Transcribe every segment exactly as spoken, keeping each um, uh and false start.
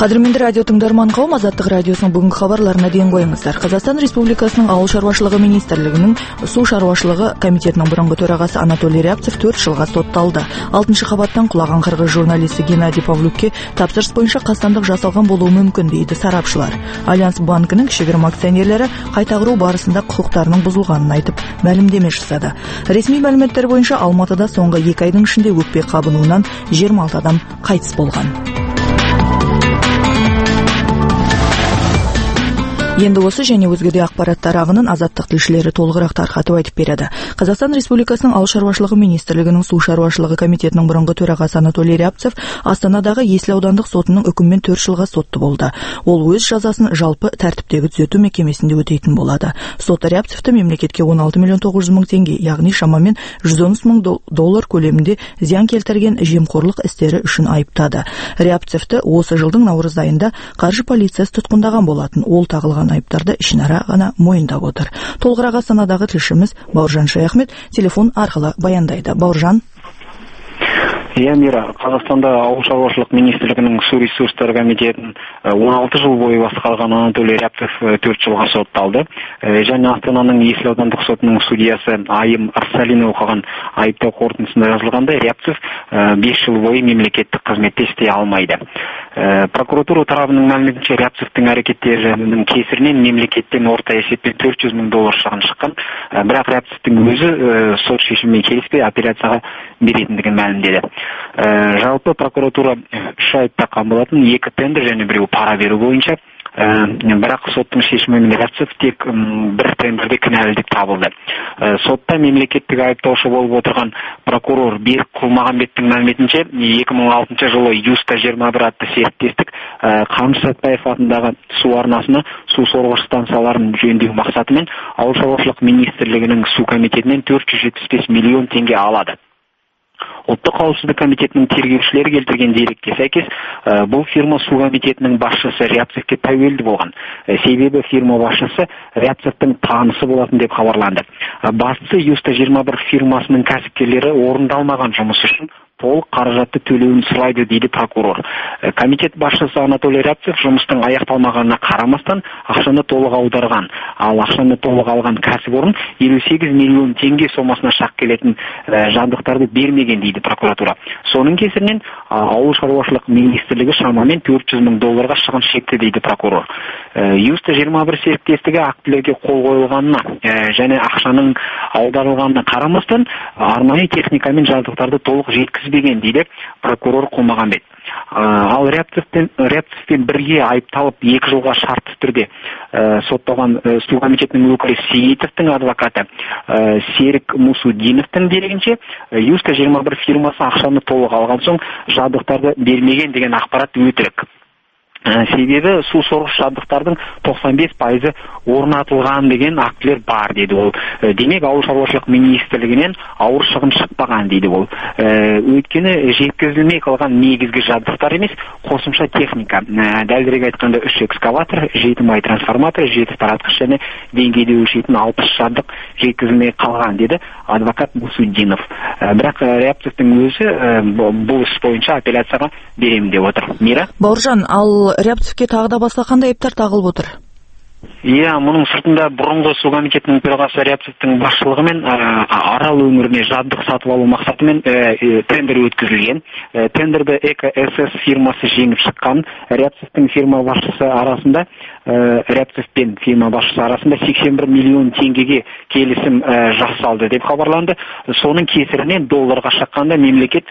Қадірменді радио тыңдарман қауым, Азаттық радиосының бүгінгі хабарларына ден қойыңыздар. Қазақстан Республикасының Ауыл шаруашылығы министрлігінің су шаруашылығы комитетінің бұрынғы төрағасы Анатолий Рябцев төрт жылға сотталды. алтыншы қабаттан құлаған қырғыз журналисті Геннадий Павлюкке тапсырыс бойынша қастандық жасалған болуы мүмкін дейді сарапшылар. Альянс банкінің кішігірім акционерлері қайта құру барысында құқықтарының бұзылғанын айтып, мәлімдеме жасады. Ресми мәліметтер бойынша Алматыда соңғы екі айдың ішінде өкпе қабынуынан жиырма алты адам қайтыс болған. Енді осы және өзге де ақпараттар ағынын Азаттық тілшілері толығырақ тарқатып айтып береді. Қазақстан Республикасының Ауыл шаруашылығы министрлігінің су шаруашылығы комитетінің бұрынғы төрағасы Анатолий Рябцев Астанадағы Есіл аудандық сотының үкімімен төрт жылға сотты болды. Ол өз жазасын жалпы тәртіптегі түзету мекемесінде өтейтін болады. Сот Рябцевті мемлекетке он алты миллион тоғыз жүз мың теңге, яғни шамамен жүз он үш мың доллар көлемінде зиян келтірген жемқорлық істері үшін айыптады. Рябцевті осы жылдың наурыз айында қаржы полициясы тұтқындаған болатын. Ол тағылған айыптарды ішінара ғана мойындап отыр. Толығырақ Астанадағы тілшіміз Бауыржан Шаяхмет телефон арқылы баяндайды. Бауыржан. Иә, Мира, Қазақстанда Ауыл шаруашылық министрлігінің су ресурстары комитетін он алты жыл бойы басқарған Анатолий Рябцев төрт жылға сотталды. Және Астананың Есіл аудандық сотының судьясы Айым Арсалина оқыған айыптау қорытындысында жазылғандай, Рябцев бес жыл бойы мемлекеттік қызметте істей алмайды. Прокуратура тарабының мәліметінше, Рябцевтің әрекеттерінің кесірінен мемлекеттен орта есеппен төрт жүз мың доллар шығын шыққан. Бірақ Рябцевтің өзі сот шешімімен келіспей апелляцияға беретіндігін мәлімдеді. Жалпы прокуратура үш айып таққан болатын, екі тендер және біреу пара беру бойынша. Бірақ соттың шешімімен Рябцев тек бір тендерде кінәлі деп табылды. Сотта мемлекеттік айыптаушы болып отырған прокурор Берік Құлмағанбеттің мәліметінше, екі мың алтыншы жылы Юста жиырма бір атты серіктестік Қаныш Сәтпаев атындағы су арнасына су сорғыш станцияларын жөндеу мақсатымен Ауыл шаруашылық министрлігінің су комитетінен төрт жүз жетпіс бес миллион теңге алады. Ұлттық қауіпсіздік комитетінің тергеушілері келтірген дерекке сәйкес, бұл фирма су комитетінің басшысы Рябцевке тәуелді болған. Себебі фирма басшысы Рябцевтің танысы болатын деп хабарланды. Бастысы Юста жиырма бір фирмасының кәсіпкерлері орындалмаған жұмыс үшін толық қаражатты төлеуін сұрайды дейді прокурор. Комитет басшысы Анатолий Рябцев жұмыстың аяқталмағанына қарамастан ақшаны толық аударған, ал ақшаны толық алған кәсіпорын елу сегіз миллион теңге сомасына шақ келетін жабдықтарды бермеген дейді прокуратура. Соның кесірінен Ауыл шаруашылық министрлігі шамамен төрт жүз мың долларға шығын шекті дейді прокурор. Юста жиырма бір серіктестігі актілерге қол қойылғанына және ақшаның аударылғанына қарамастан арнайы техника мен жабдықтарды толық жеткізбеген дейді прокурор Құлмағанбет. Ал Рябцевпен бірге айыпталып екі жылға шартты түрде сотталған су комитетінің өкілі Сейітовтің адвокаты Серік Мусудиновтың дерегінше, Юста жиырма бір фирмасы ақшаны толық алған соң жабдықтарды бермеген деген ақпарат өтірік. Себебі су сорғыш жабдықтардың тоқсан бес пайызы орнатылған деген актілер бар дейді ол. Демек, Ауыл шаруашылық министрлігінен ауыр шығын шықпаған дейді ол. Өйткені жеткізілмей қалған негізгі жабдықтар емес, қосымша техника. Дәлірек айтқанда үш экскаватор, жеті май трансформатор, жеті таратқыш және деңгейде өлшейтін алпыс жабдық жеткізілмей қалған деді адвокат Мусудинов. Бірақ Рябцевтің өзі бұл іс бойынша апелляцияға беремін деп отыр. Мира? Бауыржан, ал Рябцевке тағы да басқа қандай айыптар тағылып отыр? Иә, мұның сыртында бұрынғы су комитетінің төрағасы Рябцевтің басшылығымен Арал өңіріне жабдық сатып алу мақсатымен тендер өткізілген. Тендерді Эко эс эс фирмасы жеңіп шыққан. Рябцевтің фирма басшысы арасында Рябцев пен фирма басшысы арасында сексен бір миллион теңгеге келісім жасалды деп хабарланды. Соның кесірінен долларға шаққанда мемлекет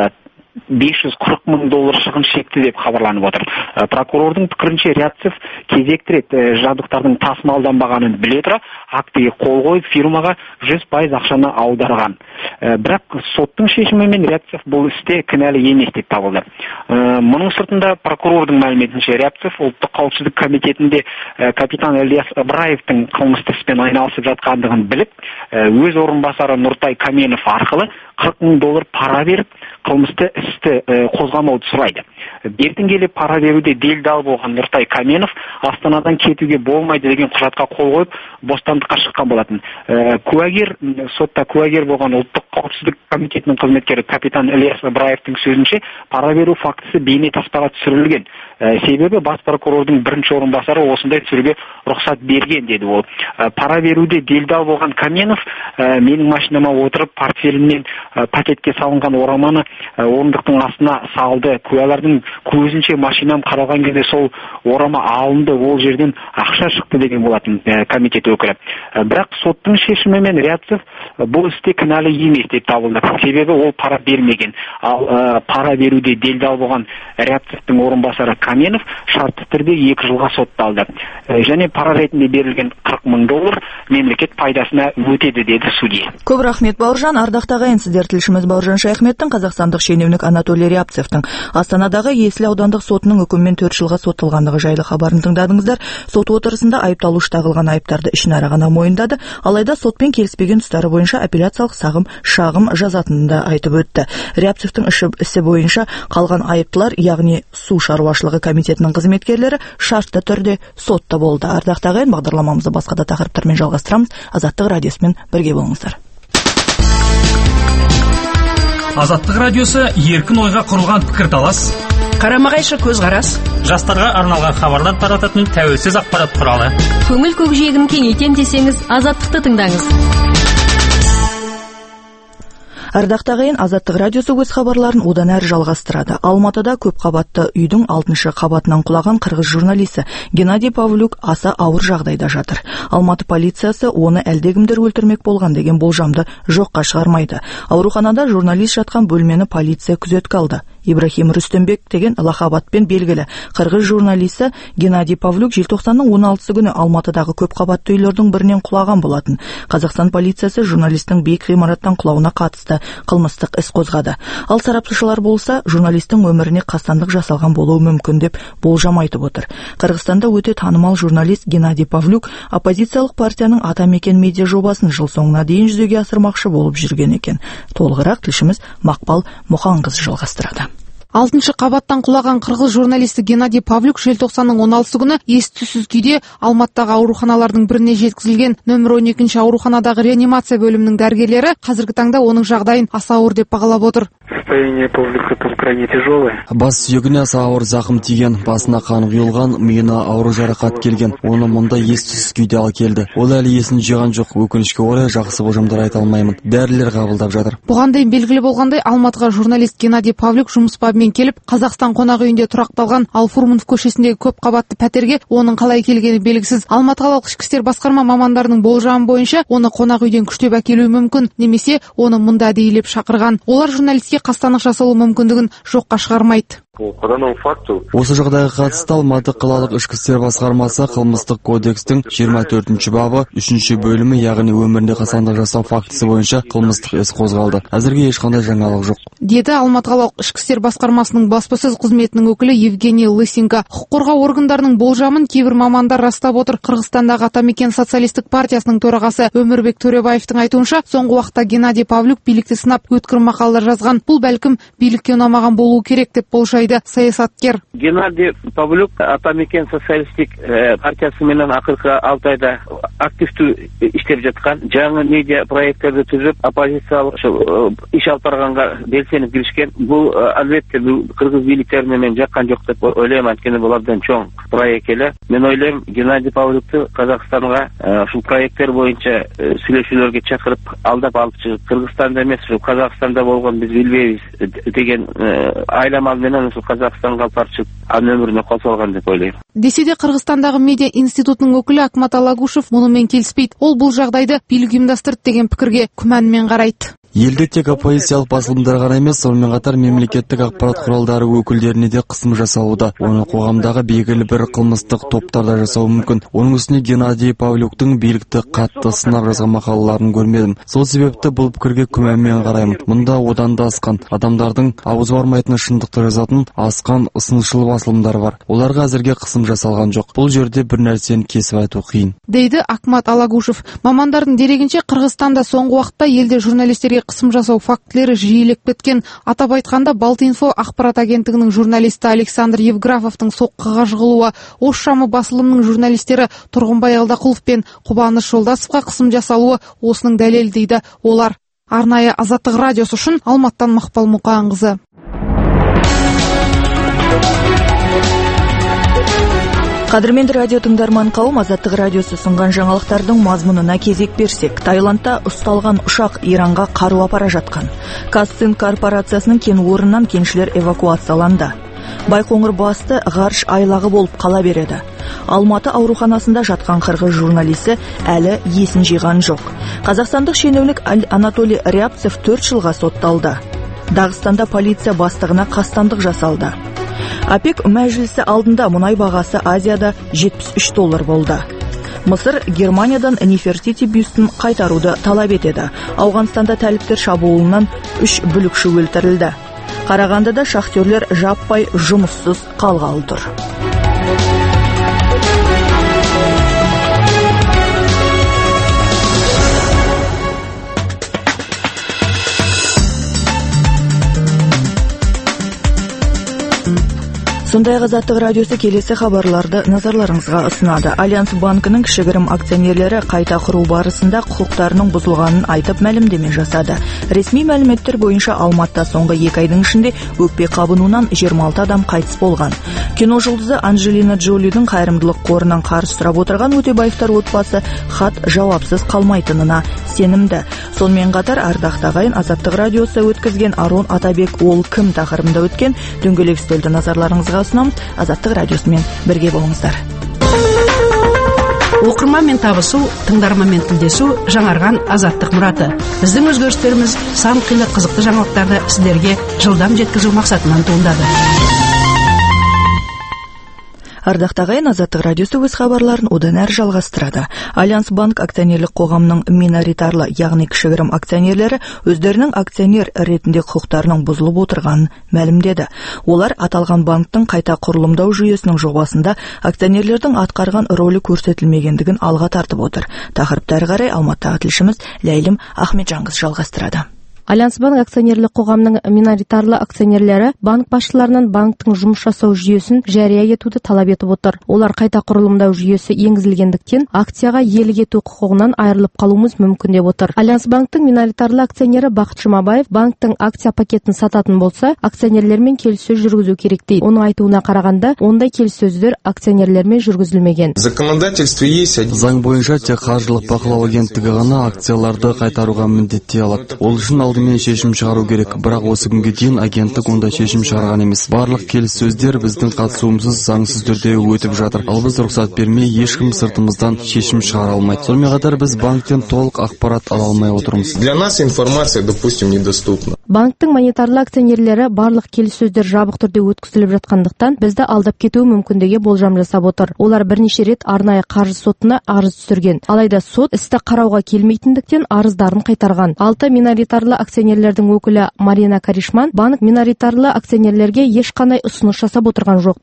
бес жүз қырық мың доллар шығын шекті деп хабарланып отыр. Прокурордың пікірінше Рябцев кезекті рет жабдықтардың тасымалданбағанын біле тұра актіге қол қойып фирмаға жүз пайыз ақшаны аударған. Бірақ соттың шешімімен Рябцев бұл істе кінәлі емес деп табылды. Мұның сыртында прокурордың мәліметінше Рябцев ұлттық қауіпсіздік комитетінде капитан Ильяс Ыбыраевтың қылмысты іспен айналысып жатқандығын біліп, өз орынбасары Нұртай Каменов арқылы қырық мың доллар пара беріп, қылмысты істі қозғамауды сұрайды. Бертін келе пара беруде делдал болған Нұртай Каменов Астанадан кетуге болмайды деген құжатқа қол қойып, бостандыққа шыққан болатын. Куәгер, сотта куәгер болған ұлттық қауіпсіздік комитетінің қызметкері капитан Ильяс Ибраевтың сөзінше, пара беру фактісі бейне таспаға түсірілген. Себебі бас прокурордың бірінші орынбасары осындай түсіруге рұқсат берген деді ол. Пара беруде делдал болған Каменов менің машинама отырып портфелімнен пакетке салынған ораманы орындықтың астына салды. Куәлардың көзінше машинам қаралған кезде сол орама алынды, ол жерден ақша шықты деген болатын комитет өкілі. Бірақ соттың шешімімен Рябцев бұл істе кінәлі емес деп табылды. Себебі ол пара бермеген. Ал пара беруде делдал болған Рябцевтің орынбасары Каменов шартты түрде екі жылға сотталды. Және пара ретінде берілген қырық мың доллар мемлекет пайдасына өтеді деді судья. Көп рахмет, Бауыржан. Ардақты ағайын, сіздер тілшіміз Бауыржан Шаяхметтің қазақстандық шенеунік Анатолий Рябцевтің Астанадағы Есіл аудандық сотының үкімімен төрт жылға сотталғандығы жайлы хабарын тыңдадыңыздар. Сот отырысында айыпталушы тағылған айыптарды ішінара ғана мойындады, алайда сотпен келіспеген тұстары бойынша апелляциялық сағым шағым жазатынын да айтып өтті. Рябцевтің ісі бойынша қалған айыптылар, яғни су шаруашылығы комитетінің қызметкерлері шартты түрде сотта болды. Ардақты ағайын, бағдарламамызды басқа да тақырыптармен жалғастырамыз. Азаттық радиосымен бірге болыңыздар. Азаттық радиосы еркін ойға құрылған пікірталас, қарама-қайшы көзқарас, жастарға арналған хабарлар тарататын тәуелсіз ақпарат құралы. Көңіл көкжиегін кеңейтем десеңіз, Азаттықты тыңдаңыз. Ардақты ағайын, Азаттық радиосы өз хабарларын одан әрі жалғастырады. Алматыда көп қабатты үйдің алтыншы қабатынан құлаған қырғыз журналисі Геннадий Павлюк аса ауыр жағдайда жатыр. Алматы полициясы оны әлдегімдер өлтірмек болған деген болжамды жоққа шығармайды. Ауруханада журналист жатқан бөлмені полиция күзетке алды. Ибрахим Рүстембек деген лақабатпен белгілі қырғыз журналисі Геннадий Павлюк желтоқсанның он алтысы күні Алматыдағы көп қабатты үйлердің бірінен құлаған болатын. Қазақстан полициясы журналистің биік ғимараттан құлауына қатысты қылмыстық іс қозғады. Ал сарапшылар болса, журналистің өміріне қастандық жасалған болуы мүмкін деп болжам айтып отыр. Қырғызстанда өте танымал журналист Геннадий Павлюк оппозициялық партияның Атамекен медиа жобасын жыл соңына дейін жүзеге асырмақшы болып жүрген екен. Толығырақ тілшіміз Мақпал Мұханқызы жалғастырады. Алтыншы қабаттан құлаған қырғыз журналисті Геннадий Павлюк желтоқсанның он алтысы күні ес-түссіз күйде Алматыдағы ауруханалардың біріне жеткізілген. Нөмір он екінші ауруханадағы реанимация бөлімінің дәрігерлері қазіргі таңда оның жағдайын аса ауыр деп бағалап отыр. Состояние Павлюка крайне тяжелое. Бас сүйегіне аса ауыр зақым тиген, басына қан құйылған, миына ауыр жарақат келген. Оны мұнда ес-түссіз күйде алып келді. Ол әлі есін жиған жоқ. Өкінішке орай жақсы болжамдар айта алмаймын. Дәрілер қабылдап жатыр. Бұған дейін белгілі болғандай, Алматыға журналист Геннадий Павлюк жұмыс бабымен келіп, Қазақстан қонақ үйінде тұрақталған. Ал Фурманов көшесіндегі көп қабатты пәтерге оның қалай келгені белгісіз. Алматы қалалық ішкі істер басқарма мамандарының болжамы бойынша, оны қонақ үйден күштеп әкелуі мүмкін, немесе оны мұнда әдейілеп шақырған. Олар журналистке қастандық жасалу мүмкіндігін жоққа шығармайды. Осы жағдайға қатысты Алматы қалалық ішкі істер басқармасы қылмыстық кодекстің жиырма төртінші бабы үшінші бөлімі, яғни өмірінде қастандық жасау фактісі бойынша қылмыстық іс қозғалды. Әзірге ешқандай жаңалық жоқ, деді Алматы қалалық ішкі істер басқармасының баспасөз қызметінің өкілі Евгений Лысенко. Құқық қорғау органдарының болжамын кейбір мамандар растап отыр. Қырғызстандағы Атамекен социалистік партиясының төрағасы Өмірбек Төребаевтың айтуынша, соңғы уақытта Геннадий Павлюк билікті сынап өткір мақалалар жазған. Бұл бәлкім билікке ұнамаған болуы керек деп болжайды саясаткер. Геннадий Павлюк Атамекен социалистік партиясы менен акыркы алты айда активдүү иштеп жаткан, жаңы медиа проекттерди түзүп, оппозициялык иш алып барганга белсенип киришкен. Бул албетте кыргыз бийликтери менен жаккан жок деп ойлойм, анткени бул абдан чоң проект эле. Мен ойлойм, Геннадий Павлюкту Казакстанга ушул проекттер боюнча сүйлөшүүлөргө чакырып, алдап алып чыгып, Кыргызстанда эмес, ушул Казакстанда болгон биз билбейбиз деген айламал менен Қазақстанға парчып, анын өміріне қосылған деп ойлаймын. Десе де Қырғызстандағы медиа институтының өкілі Акмат Алагушев мұнымен келіспейді. Ол бұл жағдайды билік ұйымдастырды деген пікірге күмәнмен қарайды. Елде тек оппозициялық басылымдар ғана емес, сонымен қатар мемлекеттік ақпарат құралдары өкілдеріне де қысым жасалуда. Оны қоғамдағы белгілі бір қылмыстық топтарда жасауы мүмкін. Оның үстіне Геннадий Павлюктың билікті қатты сынап жазған мақалаларын көрмедім. Сол себепті бұл пікірге күмәнмен қараймын. Мұнда одан да асқан, адамдардың аузы бармайтын шындықты жазатын асқан ысыншыл басылымдар бар. Оларға әзірге қысым жасалған жоқ. Бұл жерде бір нәрсені кесіп айту қиын, дейді Акмат Алагушев. Мамандардың дерегінше, Қырғызстанда соңғы уақытта елде журналистерге қысым жасау фактілері жиілеп кеткен. Атап айтқанда, Балтинфо ақпарат агенттігінің журналисті Александр Евграфовтың соққыға жығылуы, Ош шамы басылымының журналистері Тұрғынбай Алдақұлов пен Құбаныш Жолдасовқа қысым жасалуы осының дәлелі дейді олар. Арнайы Азаттық радиосы үшін Алматтан Мақпал Мұқанқызы. Қадірменді радио тыңдарман қауым, Азаттық радиосы ұсынған жаңалықтардың мазмұнына кезек берсек, Таиландта ұсталған ұшақ Иранға қару апара жатқан. Казцинк корпорациясының кен орнынан кеншілер эвакуацияланды. Байқоңыр басты ғарыш айлағы болып қала береді. Алматы ауруханасында жатқан қырғыз журналисі әлі есін жиған жоқ. Қазақстандық шенеунік Анатолий Рябцев төрт жылға сотталды. Дағыстанда полиция бастығына қастандық жасалды. ОПЕК мәжілісі алдында мұнай бағасы Азияда жетпіс үш доллар болды. Мысыр Германиядан Нефертити бюстін қайтаруды талап етеді. Ауғанстанда тәліптер шабуылынан үш бүлікші өлтірілді. Қарағандыда шахтерлер жаппай жұмыссыз қалғалы тұр. Сондай Азаттық радиосы келесі хабарларды назарларыңызға ұсынады. Альянс банкінің кішігірім акционерлері қайта құру барысында құқықтарының бұзылғанын айтып мәлімдеме жасады. Ресми мәліметтер бойынша Алматыда соңғы екі айдың ішінде өкпе қабынуынан жиырма алты адам қайтыс болған. Кино жұлдызы Анджелина Джолидің қайырымдылық қорынан қарыз сұрап отырған Өтебаевтар отбасы хат жауапсыз қалмайтынына сенімді. Сонымен қатар ардақты ағайын, Азаттық радиосы өткізген Арон Атабек ол кім тақырыбында өткен дөңгелек үстелді назарларыңызға ұсынамыз. Азаттық радиосымен бірге болыңыздар. Оқырманмен табысу, тыңдарманмен тілдесу жаңарған Азаттық мұраты. Біздің өзгерістеріміз сан қилы қызықты жаңалықтарды сіздерге жылдам жеткізу мақсатынан туындады. Ардақты ағайын, Азаттық радиосы өз хабарларын одан әрі жалғастырады. Альянс банк акционерлік қоғамның миноритарлы, яғни кішігірім акционерлері өздерінің акционер ретінде құқықтарының бұзылып отырғанын мәлімдеді. Олар аталған банктың қайта құрылымдау жүйесінің жобасында акционерлердің атқарған рөлі көрсетілмегендігін алға тартып отыр. Тақырыпты әрі қарай Алматыдағы тілшіміз Ләйлім Ахметжанқыз жалғастырады. Альянс банк акционерлік қоғамның миноритарлы акционерлері банк басшыларынан банктың жұмыс жасау жүйесін жария етуді талап етіп отыр. Олар қайта құрылымдау жүйесі енгізілгендіктен акцияға иелік ету құқығынан айырылып қалуымыз мүмкін деп отыр. Альянс банктың миноритарлы акционері Бақыт Жұмабаев банктың акция пакетін сататын болса, акционерлермен келіссөз жүргізу керек дейді. Оның айтуына қарағанда, ондай келіссөздер акционерлермен жүргізілмеген. Заң бойынша тек қаржылық бақылау агенттігі ғана акцияларды қайтаруға міндетте алады. Ол үшін алдымен шешім шығару керек, бірақ осы күнге дейін агенттік онда шешім шығарған емес. Барлық келіссөздер біздің қатысуымсыз заңсыз түрде өтіп жатыр. Ал біз рұқсат бермей ешкім сыртымыздан шешім шығара алмайды. Сонымен қатар біз банктен толық ақпарат ала алмай отырмыз. Для нас информация, допустим, недоступна. Банктың монетарлы акционерлері барлық келіссөздер жабық түрде өткізіліп жатқандықтан бізді алдап кетуі мүмкіндігі болжам жасап отыр. Олар бірнеше рет арнайы қаржы сотына арыз түсірген. Алайда сот істі қарауға келмейтіндіктен арыздарын қайтарған. Алты миноритарлы акционерлердің өкілі Марина Каришман банк миноритарлы акционерлерге ешқандай ұсыныс жасап отырған жоқ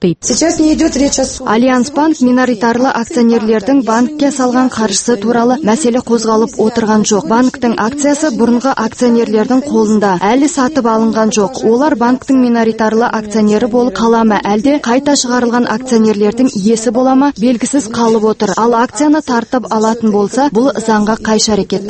дейді. Альянс банк миноритарлы акционерлердің банкке салған қаржысы туралы мәселе қозғалып отырған жоқ. Банктың акциясы бұрынғы акционерлердің қолында, әлі сатып алынған жоқ. Олар банктың миноритарлы акционері болып қалама, әлде қайта шығарылған акционерлердің иесі болама белгісіз қалып отыр. Ал акцияны тартып алатын болса, бұл заңға қайшы әрекет.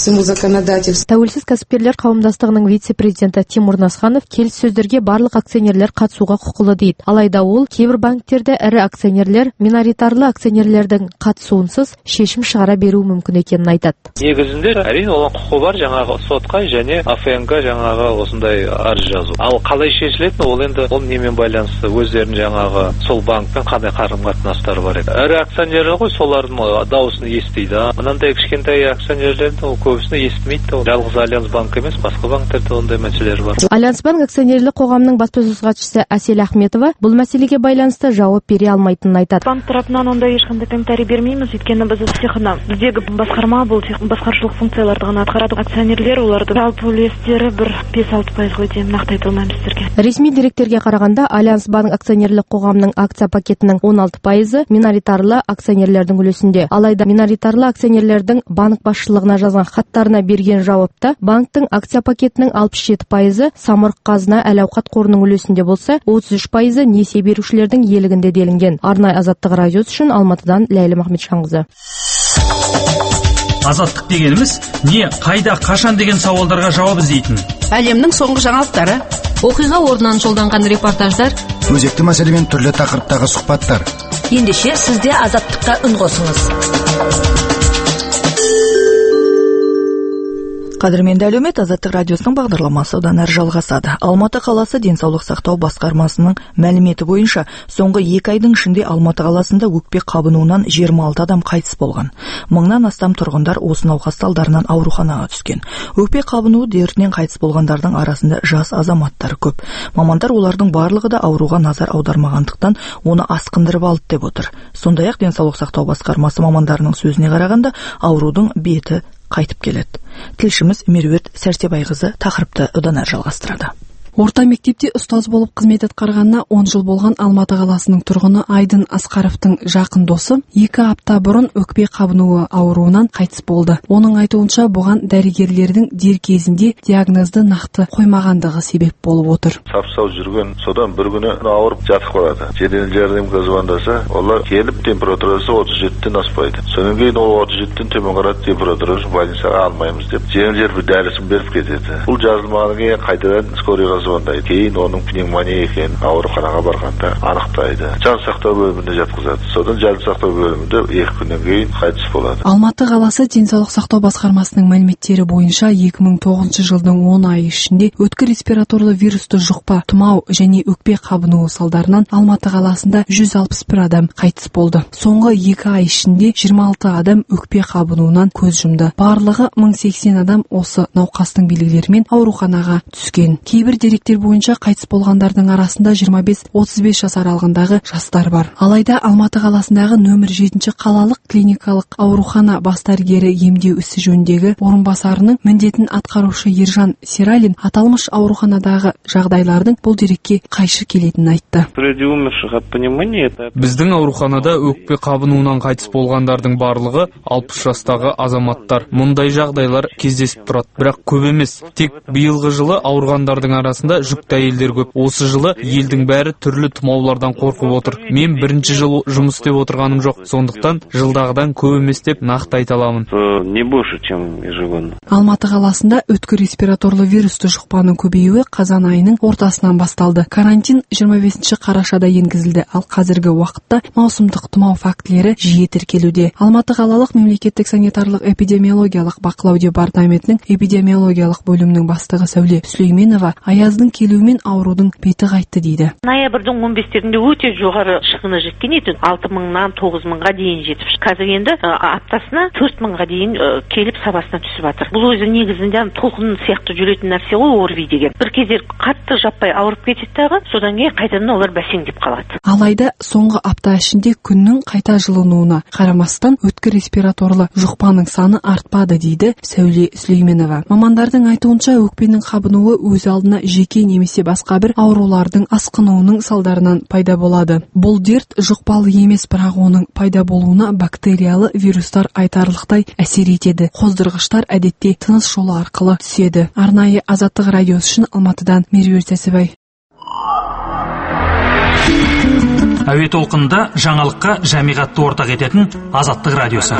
Тәуелсіз кәсіпкерлер қауымдастығының вице-президенті Тимур Насханов келіссөздерге барлық акционерлер қатысуға құқылы дейді. Алайда ол кейбір банктерде ірі акционерлер миноритарлы акционерлердің қатысуынсыз шешім шығара беру мүмкін екенін айтады. Негізінде әрине оған құқы бар, жаңағы сотқа және А Ф Н-ға жаңағы осындай арыз жазу. Ал қалай шешілетін, ол енді ол немен байланысты, өздерінің жаңағы сол банкпен қандай қарым-қатынастары бар еді. Ірі акционерлер ғой, солардың дауысын естиді. Мынандай кішкентай акционерлердің көбісін естімейді. Жалғыз Альянс банк емес, басқа банктерде ондай мәселелер бар. Альянс банк акционерлік қоғамның баспасөз хатшысы Әсел Ахметова бұл мәселеге байланысты жауап бере алмайтынын айтады. Банк тарапынан ондай ешқандай комментарий бермейміз, өйткені біз цехына біздегі басқарма бұл басқарушылық функцияларды ғана атқарады. Акционерлер оларды жалпы үлестері бір бес алты пайызға дейін нақты айта алмаймыз сіздерге. Ресми деректерге қарағанда Альянс банк акционерлік қоғамның акция пакетінің он алты пайызы миноритарлы акционерлердің үлесінде. Алайда миноритарлы акционерлердің банк басшылығына жазған хаттарына берген жауапта банктың Акция пакетінің алпыс жеті пайызы самұрық қазына әл-ауқат қорының үлесінде болса, отыз үш пайызы несие берушілердің иелігінде делінген. Арнай Азаттық радиосы үшін Алматыдан Ләйлім Ахметжанқызы. Азаттық дегеніміз не, қайда, қашан деген сауалдарға жауап іздейтін. Әлемнің соңғы жаңалықтары, оқиға орнынан жолданған репортаждар, өзекті мәселемен түрлі тақырыптағы сұхбаттар. Ендеше сізде Азаттыққа үн қосыңыз. Қадірменді әлеумет, Азаттық радиосының бағдарламасы одан әрі жалғасады. Алматы қаласы денсаулық сақтау басқармасының мәліметі бойынша, соңғы екі айдың ішінде Алматы қаласында өкпе қабынуынан жиырма алты адам қайтыс болған. Мыңнан астам тұрғындар осы науқас салдарынан ауруханаға түскен. Өкпе қабынуы дертінен қайтыс болғандардың арасында жас азаматтар көп. Мамандар олардың барлығы да ауруға назар аудармағандықтан оны асқындырып алды деп отыр. Сондай-ақ денсаулық сақтау басқармасы мамандарының сөзіне қарағанда, аурудың беті қайтып келеді. Тілшіміз Меруерт Сәрсебайқызы тақырыпты одан әрі жалғастырады. Орта мектепте ұстаз болып қызмет атқарғанына он жыл болған Алматы қаласының тұрғыны Айдын Асқаровтың жақын досы екі апта бұрын өкпе қабынуы ауруынан қайтыс болды. Оның айтуынша, бұған дәрігерлердің дер кезінде диагнозды нақты қоймағандығы себеп болып отыр. Сап-сау жүрген, содан бір күні ауырып жатып қалады. Жедел жәрдемге звондаса, олар келіп температурасы отыз жетіден аспайды. Содан кейін ол отыз жетіден төмен қарады, температурасы больницаға алмаймыз деп, жеңіл бір дәрісін беріп кетеді. Бұл жазылмағаннан кейін қайтадан скорыйға звондайды. Кейін оның пневмония екенін ауруханаға барғанда анықтайды. Жан сақтау бөліміне жатқызады. Содан жан сақтау бөлімінде екі күннен кейін қайтыс болады. Алматы қаласы денсаулық сақтау басқармасының мәліметтері бойынша екі мың тоғызыншы жылдың он айы ішінде өткір респираторлы вирусты жұқпа, тұмау және өкпе қабынуы салдарынан Алматы қаласында жүз алпыс бір адам қайтыс болды. Соңғы екі ай ішінде жиырма алты адам өкпе қабынуынан көз жұмды. Барлығы мың сексен адам осы науқастың белгілерімен ауруханаға түскен. Кейбір деректер бойынша қайтыс болғандардың арасында жиырма бес отыз бес жас аралығындағы жастар бар. Алайда Алматы қаласындағы нөмір жетінші қалалық клиникалық аурухана бас дәрігері емдеу ісі жөніндегі орынбасарының міндетін атқарушы Ержан Сералин аталмыш ауруханадағы жағдайлардың бұл дерекке қайшы келетінін айтты. Біздің ауруханада өкпе қабынуынан қайтыс болғандардың барлығы алпыс жастағы азаматтар. Мұндай жағдайлар кездесіп тұрады, бірақ көп емес. Тек биылғы жылы ауырғандардың арасында жүкті әйелдер көп. Осы жылы елдің бәрі түрлі тұмаулардан қорқып отыр. Мен бірінші жыл жұмыс істеп отырғаным жоқ. Сондықтан жылдағыдан көп емес деп нақты айта аламын. Не больше, чем ежегодно. Алматы қаласында өткір респираторлы вирусты жұқпаның көбеюі қазан айының ортасынан басталды. Карантин жиырма бесінші қарашада енгізілді, ал қазіргі уақытта маусымдық тұмау фактілері жиі тіркелуде. Алматы қалалық мемлекеттік санитарлық эпидемиологиялық бақылау департаментінің эпидемиологиялық бөлімінің бастығы Сәуле Сүлейменова аяздың келуімен аурудың беті қайтты дейді. Ноябрьдің он бестерінде өте жоғары шығыны жеткен еді. алты мыңнан тоғыз мыңға дейін жетіп. Қазір енді аптасына төрт мыңға дейін келіп сабасына түсіп жатыр. Бұл өзі негізінде толқын сияқты жүретін нәрсе ғой, ОРВИ деген. Бір кездер қатты жаппай ауырып кетеді дағы, содан кейін қайтадан олар бәсеңдеп қалады. Алайда соңғы апта ішінде күннің қайта жылынуына қарамастан өткір респираторлы жұқпаның саны артпады дейді Сәуле Сүлейменова. Мамандардың айтуынша өкпенің қабынуы өз алдына жеке немесе басқа бір аурулардың асқынуының салдарынан пайда болады. Бұл дерт жұқпалы емес, бірақ оның пайда болуына бактериялы вирустар айтарлықтай әсер етеді. Қоздырғыштар әдетте тыныс жолы арқылы түседі. Арнайы Азаттық радиосы үшін Алматыдан Меруерт Сәрсебай. Әуе толқынында жаңалыққа жамиғатты ортақ ететін Азаттық радиосы.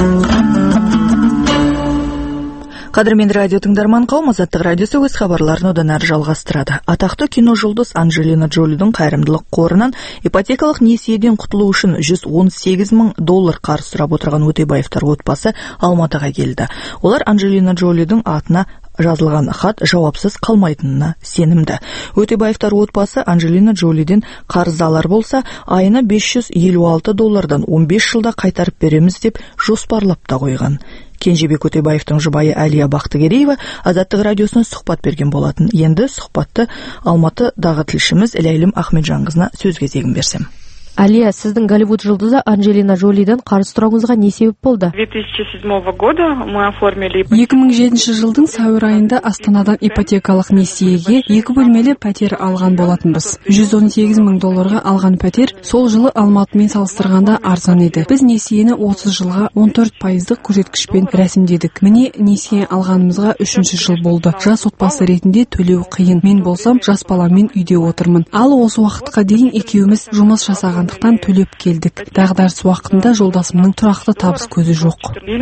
Қадірменді радио тыңдарман қауым, Азаттық радиосы өз хабарларын одан әрі жалғастырады. Атақты кино жұлдыз Анджелина Джолидің қайырымдылық қорынан ипотекалық несиеден құтылу үшін жүз он сегіз мың доллар қарыз сұрап отырған Өтебаевтар отбасы Алматыға келді. Олар Анджелина Джолидің атына жазылған хат жауапсыз қалмайтынына сенімді. Өтебаевтар отбасы Анджелина Джолиден қарыз алар болса, айына бес жүз елу алты доллардан он бес жылда қайтарып береміз деп жоспарлап та қойған. Кенжебек Өтебаевтың жұбайы Әлия Бақтыгереева Азаттық радиосына сұхбат берген болатын. Енді сұхбатты Алматыдағы тілшіміз Ләйлім Ахметжанқызына сөз кезегін берсем. Алия, сіздің Голливуд жұлдызы Анджелина Джолидан қарыз сұрауыңызға не себеп болды? две тысячи седьмого года мы оформили. екі мың жетінші жылдың сәуір айында Астанадан ипотекалық несиеге екі бөлмелі пәтер алған болатынбыз. жүз он сегіз мың долларға алған пәтер сол жылы Алматымен салыстырғанда арзан еді. Біз несиені отыз жылға он төрт пайыздық көрсеткішпен рәсімдедік. Міне несие алғанымызға үшінші жыл болды. Жас отбасы ретінде төлеу қиын. Мен болсам жас баламмен үйде отырмын. Ал осы уақытқа дейін екеуміз жұмыс жасағандықтан төлеп келдік. Дағдарыс уақытында жолдасымның тұрақты табыс көзі жоқ.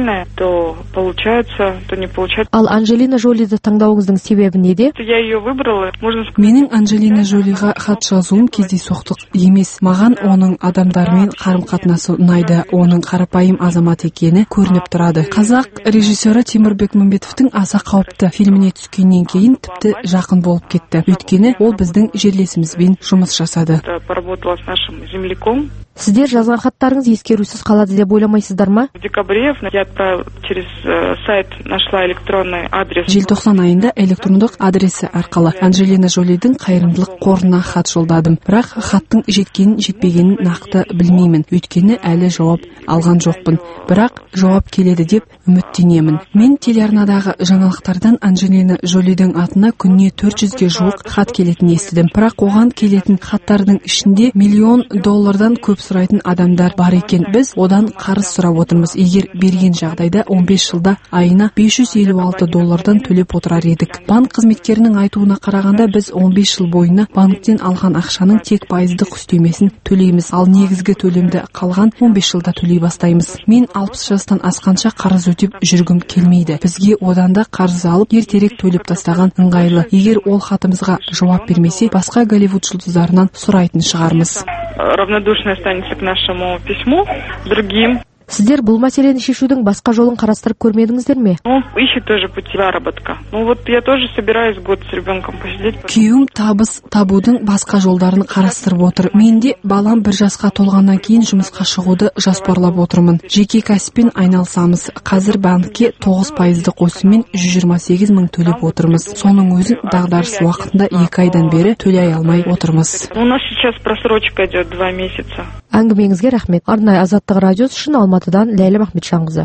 То получается, то не получается. Ал Анджелина Джолиді таңдауыңыздың себебі неде? Я ее выбрала. Менің Анджелина Джолиға хат жазуым кездейсоқтық емес. Маған оның адамдармен қарым-қатынасы ұнайды. Оның қарапайым азамат екені көрініп тұрады. Қазақ режиссері Тимур Бекмамбетовтің Аса қауіпті фильміне түскеннен кейін тіпті жақын болып кетті. Өйткені ол біздің жерлесімізбен жұмыс жасады. Поработала с нашим земляком. Сіздер жазған хаттарыңыз ескерусіз қалады деп ойламайсыздар ма? В декабре я отправила через сайт, нашла электронный адрес. Желтоқсан айында электрондық адресі арқылы Анджелина Джолидің қайырымдылық қорына хат жолдадым. Бірақ хаттың жеткенін жетпегенін нақты білмеймін. Өйткені әлі жауап алған жоқпын. Бірақ жауап келеді деп үміттенемін. Мен телеарнадағы жаңалықтардан Анджелина Джолидің атына күніне төрт жүзге жуық хат келетінін естідім. Бірақ оған келетін хаттардың ішінде миллион доллардан көп сұрайтын адамдар бар екен. Біз одан қарыз сұрап отырмыз. Егер берген жағдайда он бес жылда айына бес жүз елу алты доллардан төлеп отырар едік. Банк қызметкерінің айтуына қарағанда біз он бес жыл бойына банктен алған ақшаның тек пайыздық үстемесін төлейміз. Ал негізгі төлемді қалған он бес жылда төлей бастаймыз. Мен алпыс жастан асқанша қарыз өтеп жүргім келмейді. Бізге одан да қарыз алып ертерек төлеп тастаған ыңғайлы. Егер ол хатымызға жауап бермесе, басқа Голливуд жұлдыздарынан сұрайтын шығармыз. Равнодушно останется к нашему письму другим. Сіздер бұл мәселені шешудің басқа жолын қарастырып көрмедіңіздер ме? Он ищет тоже пути заработка. Ну вот я тоже собираюсь год с ребенком посидеть. Күйеуім табыс табудың басқа жолдарын қарастырып отыр. Мен де балам бір жасқа толғаннан кейін жұмысқа шығуды жоспарлап отырмын. Жеке кәсіппен айналысамыз. Қазір банкке тоғыз пайыздық өсіммен жүз жиырма сегіз мың төлеп отырмыз. Соның өзін дағдарыс уақытында екі айдан бері төлей алмай отырмыз. У нас сейчас просрочка идет два месяца. Әңгімеңізге рахмет. Арнайы Азаттық радиосы үшін Алматыдан Ләйлә Махметжанқызы.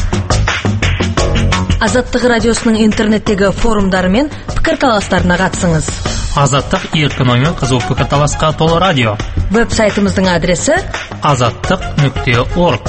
Азаттық радиосының интернеттегі форумдары мен пікірталастарына қатысыңыз. Азаттық еркін оймен қызу пікірталасқа толы радио. Веб-сайтымыздың адресі азаттық нүкте орг.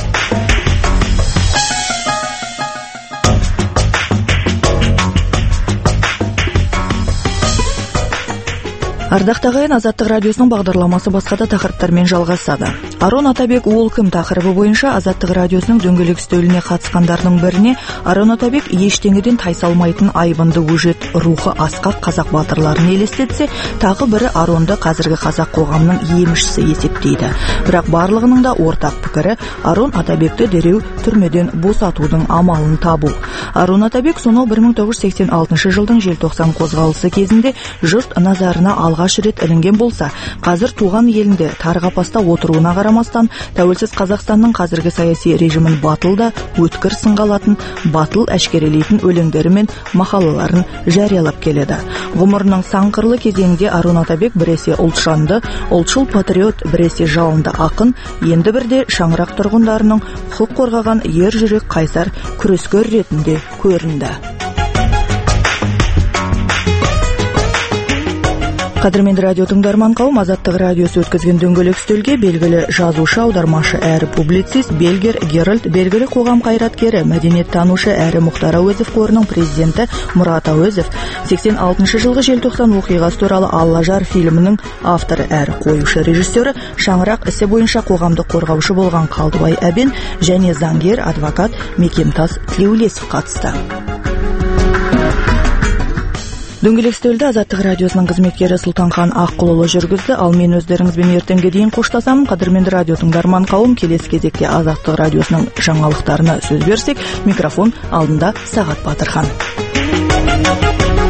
Ардақты ағайын, Азаттық радиосының бағдарламасы басқа да тақырыптармен жалғасады. Арон Атабек ол кім тақырыбы бойынша Азаттық радиосының дөңгелек үстеліне қатысқандардың біріне Арон Атабек ештеңеден тайсалмайтын айбынды өжет рухы асқақ қазақ батырларын елестетсе, тағы бірі Аронды қазіргі қазақ қоғамының емішісі есептейді. Бірақ барлығының да ортақ пікірі Арон Атабекті дереу түрмеден босатудың амалын табу. Арон Атабек сонау бір мың тоғыз жүз сексен алтыншы жылдың желтоқсан қозғалысы кезінде жұрт назарына алғаш рет ілінген болса, қазір туған елінде тар қапаста отыруына қарамастан, тәуелсіз Қазақстанның қазіргі саяси режимін батыл да өткір сынға алатын, батыл әшкерелейтін өлеңдері мен мақалаларын жариялап келеді. Ғұмырының сан қырлы кезеңінде Арон Атабек біресе ұлтжанды, ұлтшыл патриот, біресе жалынды ақын, енді бірде шаңырақ тұрғындарының құқық қорғаған ер жүрек қайсар күрескер ретінде көрінді. Қадірменді радио тыңдарман қауым, Азаттық радиосы өткізген дөңгелек үстелге белгілі жазушы, аудармашы әрі публицист, Бельгер Геральд, белгілі қоғам қайраткері, мәдениеттанушы әрі Мұхтар Әуезов қорының президенті Мұрат Әуезов, сексен алтыншы жылғы желтоқсан оқиғасы туралы Аллажар фильмінің авторы әрі қоюшы режиссері, шаңырақ ісі бойынша қоғамдық қорғаушы болған Қалдыбай Әбен және заңгер, адвокат Мекемтас Тілеулесов қатысты. Дөңгелек үстелді Азаттық радиосының қызметкері Сұлтанхан Аққұлұлы жүргізді, ал мен өздеріңізбен ертеңге дейін қоштасамын. Қадірменді радио тыңдарман қауым, келесі кезекте Азаттық радиосының жаңалықтарына сөз берсек, микрофон алдында Сағат Батырхан.